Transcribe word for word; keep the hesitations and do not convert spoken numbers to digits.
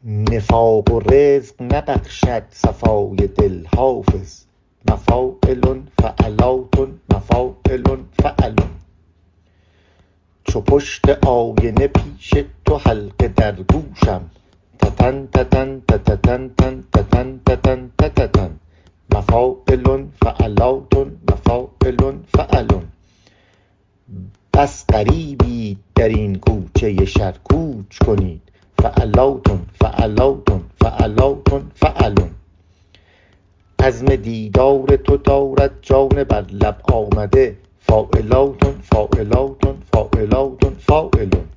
نفاق و رزق نبخشد صفای دل حافظ. مفاعل فعلات مفاعل فعلون. چو پشت آینه پیش تو حلقه در گوشم. تتن تتن تتن تتن تتن تتن تتن. مفاعل فعلات مفاعل فعلون. بس غریبید در این کوچه شر کوچ کنید. فعلات فعلات فعلات فعلون. عزم دیدار تو دارد جان بر لب آمده. فاعلات فاعلات فاعلات فاعلون.